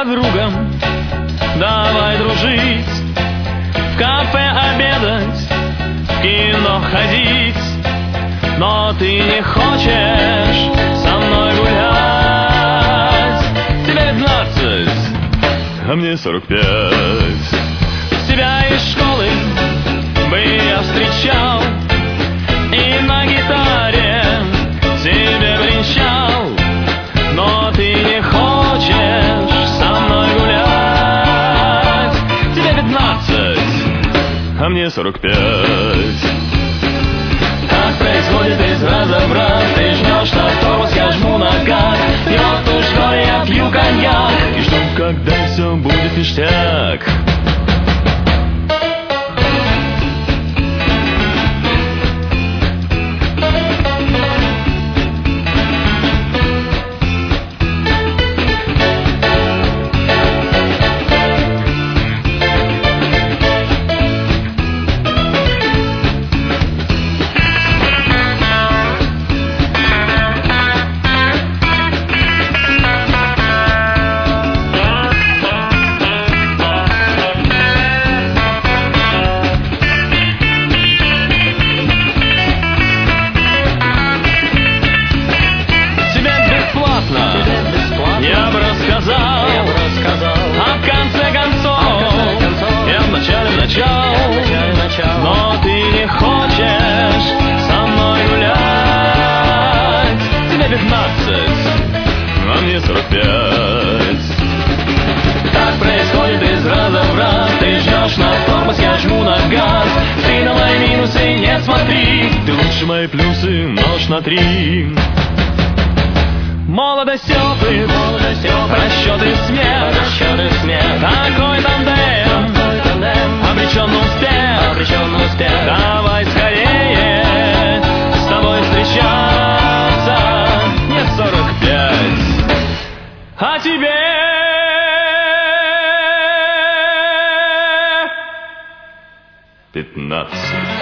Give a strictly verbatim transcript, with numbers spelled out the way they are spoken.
другом, давай дружить, в кафе обедать, в кино ходить. Но ты не хочешь со мной гулять. Тебе пятнадцать, а мне сорок пять. Тебя из школы бы я встречал и на гитаре тебе бренчал. Но ты не хочешь со мной гулять. Тебе пятнадцать, а мне сорок пять. Так происходит из раза в раз. Ты жмешь на тормоз, я жму на газ. И вот уж что я пью коньяк и жду, когда все будет ништяк. Я бы рассказал, я бы рассказал, а в конце концов, а в конце концов я в начале начал, я в начале начал. Но ты не хочешь со мной гулять. Тебе пятнадцать, а мне сорок пять. Так происходит из раза в раз. Ты жмешь на тормоз, я жму на газ. Ты на мои минусы не смотри, ты лучше мои плюсы множь на три. Молодость, опыт, молодость, опыт, расчет и смех, расчет и смех. Такой тандем, такой тандем, обречен на успех, обречен на успех. Давай скорее с тобой встречаться. Мне сорок пять, а тебе пятнадцать.